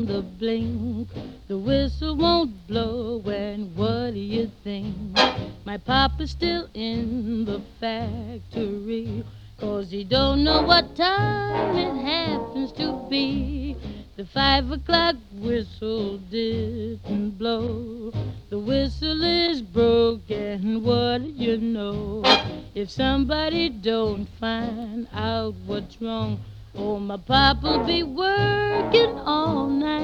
the blink, the whistle won't blow, and what do you think? My papa's still in the factory, 'cause he don't know what time it happens to be. The 5 o'clock whistle didn't blow. The whistle is broken, what do you know? If somebody don't find out what's wrong, oh, my papa'll be working all night.